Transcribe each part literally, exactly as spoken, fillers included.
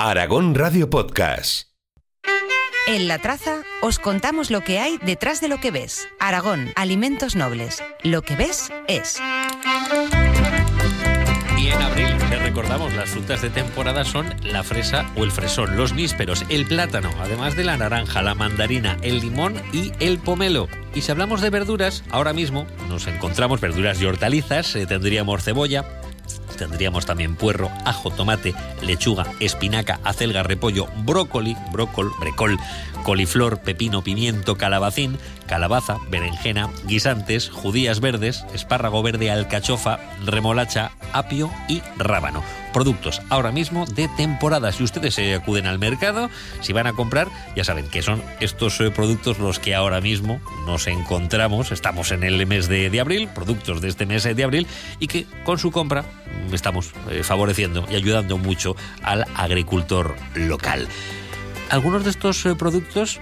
Aragón Radio Podcast. En La Traza os contamos lo que hay detrás de lo que ves. Aragón, alimentos nobles. Lo que ves es. Y en abril, les recordamos, las frutas de temporada son la fresa o el fresón, los nísperos, el plátano, además de la naranja, la mandarina, el limón y el pomelo. Y si hablamos de verduras, ahora mismo nos encontramos verduras y hortalizas, eh, tendríamos cebolla, tendríamos también puerro, ajo, tomate, lechuga, espinaca, acelga, repollo, brócoli, brócol, brecol, coliflor, pepino, pimiento, calabacín, calabaza, berenjena, guisantes, judías verdes, espárrago verde, alcachofa, remolacha, apio y rábano. Productos ahora mismo de temporada. Si ustedes eh, acuden al mercado, si van a comprar, ya saben que son estos eh, productos los que ahora mismo nos encontramos. Estamos en el mes de, de abril, productos de este mes de abril, y que con su compra estamos eh, favoreciendo y ayudando mucho al agricultor local. Algunos de estos eh, productos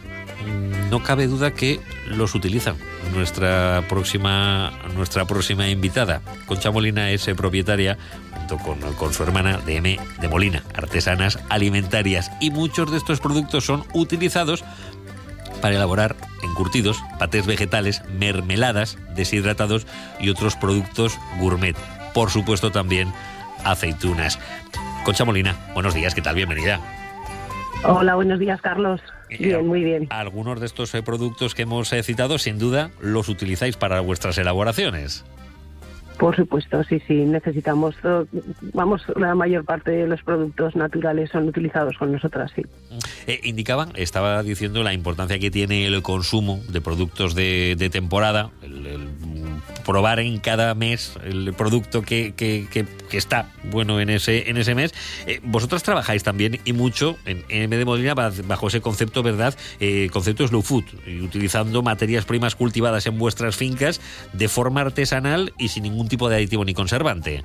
no cabe duda que los utilizan nuestra próxima nuestra próxima invitada. Concha Molina es eh, propietaria, junto con, con su hermana, de M de Molina, Artesanas Alimentarias, y muchos de estos productos son utilizados para elaborar encurtidos, patés vegetales, mermeladas, deshidratados y otros productos gourmet. Por supuesto, también aceitunas. Concha Molina, buenos días, ¿qué tal? Bienvenida. Hola, buenos días, Carlos. Bien, muy bien. Algunos de estos eh, productos que hemos eh, citado, sin duda, los utilizáis para vuestras elaboraciones. Por supuesto, sí, sí, necesitamos, vamos, la mayor parte de los productos naturales son utilizados con nosotras, sí. Eh, indicaban, estaba diciendo la importancia que tiene el consumo de productos de, de temporada, el, el probar en cada mes el producto que, que, que, que está bueno en ese en ese mes. Eh, vosotras trabajáis también y mucho en, en M de Molina bajo ese concepto, ¿verdad? Eh, concepto slow food, y utilizando materias primas cultivadas en vuestras fincas de forma artesanal y sin ningún tipo de aditivo ni conservante.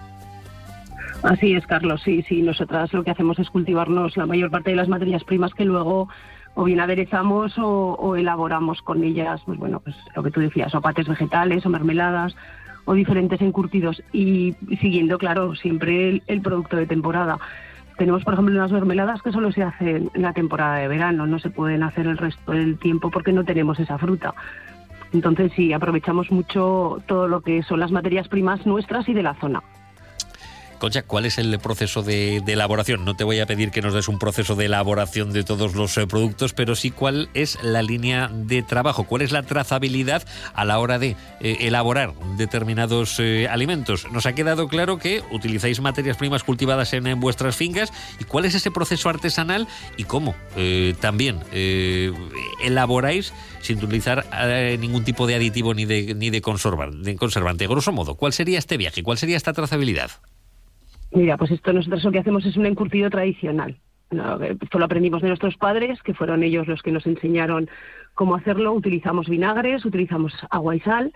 Así es, Carlos, sí, sí. Nosotras lo que hacemos es cultivarnos la mayor parte de las materias primas que luego o bien aderezamos o, o elaboramos con ellas, pues bueno, pues lo que tú decías, o patés vegetales o mermeladas o diferentes encurtidos, y siguiendo, claro, siempre el, el producto de temporada. Tenemos, por ejemplo, unas mermeladas que solo se hacen en la temporada de verano, no se pueden hacer el resto del tiempo porque no tenemos esa fruta. Entonces sí, aprovechamos mucho todo lo que son las materias primas nuestras y de la zona. Concha, ¿cuál es el proceso de, de elaboración? No te voy a pedir que nos des un proceso de elaboración de todos los eh, productos, pero sí cuál es la línea de trabajo, cuál es la trazabilidad a la hora de eh, elaborar determinados eh, alimentos. Nos ha quedado claro que utilizáis materias primas cultivadas en, en vuestras fincas, y cuál es ese proceso artesanal y cómo eh, también eh, elaboráis sin utilizar eh, ningún tipo de aditivo ni de, ni de, conservar, de conservante. Grosso modo, ¿cuál sería este viaje? ¿Cuál sería esta trazabilidad? Mira, pues esto nosotros lo que hacemos es un encurtido tradicional. No, esto lo aprendimos de nuestros padres, que fueron ellos los que nos enseñaron cómo hacerlo. Utilizamos vinagres, utilizamos agua y sal,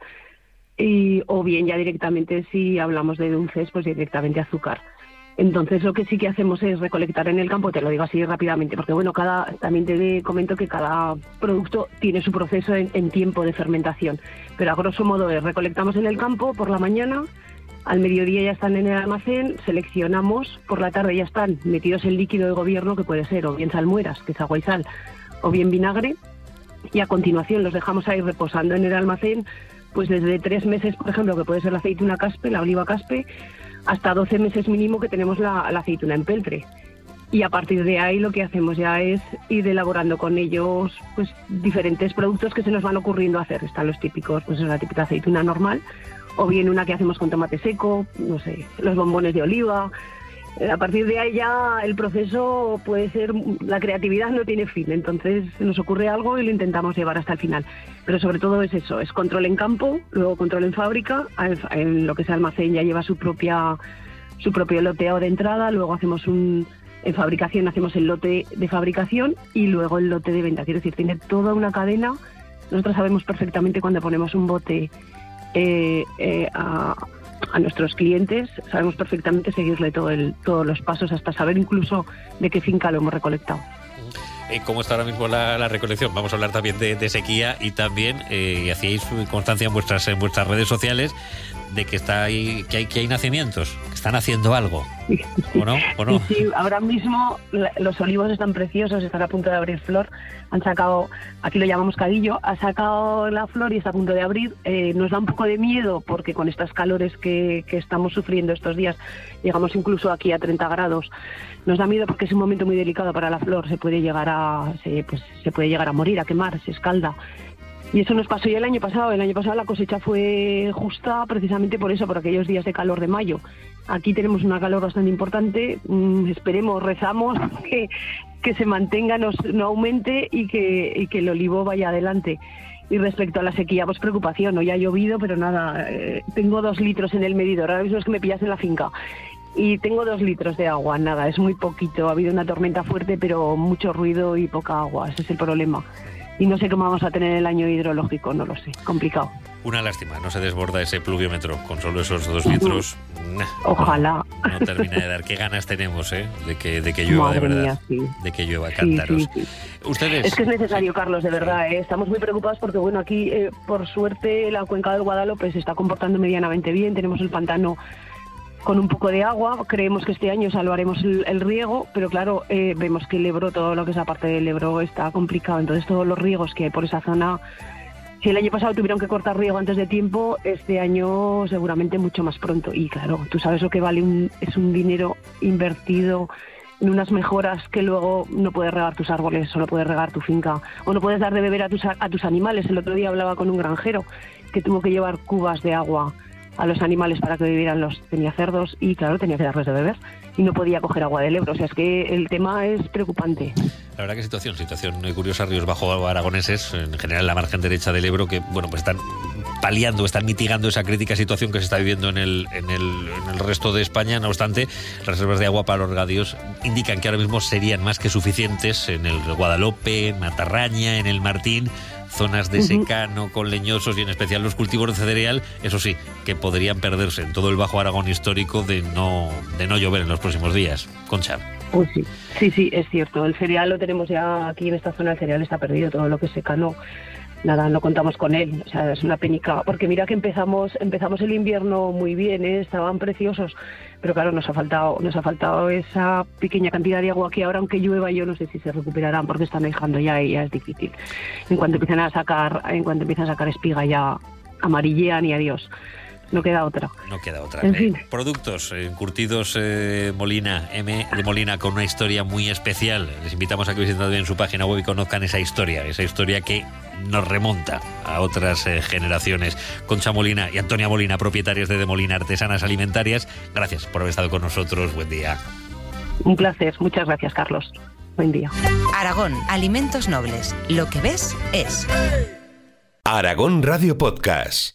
y, o bien ya directamente, si hablamos de dulces, pues directamente azúcar. Entonces lo que sí que hacemos es recolectar en el campo, te lo digo así rápidamente, porque bueno, cada también te comento que cada producto tiene su proceso en, en tiempo de fermentación, pero a grosso modo es recolectamos en el campo por la mañana. Al mediodía ya están en el almacén, seleccionamos, por la tarde ya están metidos en líquido de gobierno, que puede ser o bien salmueras, que es agua y sal, o bien vinagre, y a continuación los dejamos ahí reposando en el almacén, pues desde tres meses, por ejemplo, que puede ser la aceituna caspe, la oliva caspe, hasta doce meses mínimo que tenemos la, la aceituna en peltre. Y a partir de ahí lo que hacemos ya es ir elaborando con ellos pues diferentes productos que se nos van ocurriendo hacer. Están los típicos, pues es la típica aceituna normal, o bien una que hacemos con tomate seco, no sé, los bombones de oliva. A partir de ahí ya el proceso puede ser, la creatividad no tiene fin, entonces nos ocurre algo y lo intentamos llevar hasta el final. Pero sobre todo es eso, es control en campo, luego control en fábrica, en lo que es almacén ya lleva su propia su propio loteado de entrada, luego hacemos un, en fabricación hacemos el lote de fabricación y luego el lote de venta, quiero decir, tiene toda una cadena. Nosotros sabemos perfectamente cuando ponemos un bote Eh, eh, a, a nuestros clientes, sabemos perfectamente seguirle todo el, todos los pasos hasta saber incluso de qué finca lo hemos recolectado. Eh, ¿Cómo está ahora mismo la, la recolección? Vamos a hablar también de, de sequía, y también eh, hacíais constancia en vuestras, en vuestras redes sociales de que está ahí, que hay, que hay nacimientos, que están haciendo algo. ¿O no? ¿O no? Sí, sí, ahora mismo los olivos están preciosos, están a punto de abrir flor. Han sacado, aquí lo llamamos cadillo, ha sacado la flor y está a punto de abrir. Eh, nos da un poco de miedo porque con estas calores que, que estamos sufriendo estos días, llegamos incluso aquí a treinta grados. Nos da miedo porque es un momento muy delicado para la flor, se puede llegar a, se, pues, se puede llegar a morir, a quemar, se escalda. Y eso nos pasó ya el año pasado. El año pasado la cosecha fue justa precisamente por eso, por aquellos días de calor de mayo. Aquí tenemos una calor bastante importante. Mm, esperemos, rezamos que, que se mantenga, nos, no aumente y que, y que el olivo vaya adelante. Y respecto a la sequía, pues preocupación. Hoy ha llovido, pero nada, eh, tengo dos litros en el medidor. Ahora mismo es que me pillas en la finca. Y tengo dos litros de agua, nada, es muy poquito. Ha habido una tormenta fuerte, pero mucho ruido y poca agua. Ese es el problema. Y no sé cómo vamos a tener el año hidrológico, no lo sé, complicado. Una lástima, no se desborda ese pluviómetro con solo esos dos litros. Ojalá. No, no termina de dar. Qué ganas tenemos, ¿eh? De que, de que llueva, Madre de verdad. Mía, sí. De que llueva, cántaros. Sí, sí, sí. Ustedes. Es que es necesario, Carlos, de verdad, ¿eh? Estamos muy preocupados porque, bueno, aquí, eh, por suerte, la cuenca del Guadalhorce se está comportando medianamente bien. Tenemos el pantano con un poco de agua. Creemos que este año salvaremos el, el riego, pero claro, eh, vemos que el Ebro, todo lo que es la parte del Ebro está complicado. Entonces todos los riegos que hay por esa zona, si el año pasado tuvieron que cortar riego antes de tiempo, este año seguramente mucho más pronto. Y claro, tú sabes lo que vale, un, es un dinero invertido en unas mejoras que luego no puedes regar tus árboles o no puedes regar tu finca o no puedes dar de beber a tus, a tus animales. El otro día hablaba con un granjero que tuvo que llevar cubas de agua a los animales para que vivieran, los tenía cerdos y claro, tenía que darles de beber y no podía coger agua del Ebro. O sea, es que el tema es preocupante. La verdad que situación, situación curiosa. Ríos bajo aragoneses, en general en la margen derecha del Ebro, que bueno, pues están paliando, están mitigando esa crítica situación que se está viviendo en el, en el, en el resto de España. No obstante, las reservas de agua para los regadíos indican que ahora mismo serían más que suficientes en el Guadalhorce, en Matarraña, en el Martín, zonas de secano con leñosos y en especial los cultivos de cereal, eso sí, que podrían perderse en todo el Bajo Aragón histórico de no, de no llover en los próximos días. Concha. Pues sí, sí, sí, es cierto. El cereal lo tenemos ya aquí en esta zona, el cereal está perdido, todo lo que es secano, nada, no contamos con él. O sea, es una penica, porque mira que empezamos empezamos el invierno muy bien, ¿eh? Estaban preciosos, pero claro, nos ha faltado nos ha faltado esa pequeña cantidad de agua que ahora, aunque llueva, yo no sé si se recuperarán porque están dejando ya y ya es difícil. En cuanto empiezan a sacar, en cuanto empiezan a sacar espiga ya amarillean y adiós. No queda otra. No queda otra. En fin. Eh, productos eh, encurtidos eh, Molina, M de Molina, con una historia muy especial. Les invitamos a que visiten también su página web y conozcan esa historia, esa historia que nos remonta a otras eh, generaciones. Concha Molina y Antonia Molina, propietarias de De Molina Artesanas Alimentarias, gracias por haber estado con nosotros. Buen día. Un placer. Muchas gracias, Carlos. Buen día. Aragón, alimentos nobles. Lo que ves es. Aragón Radio Podcast.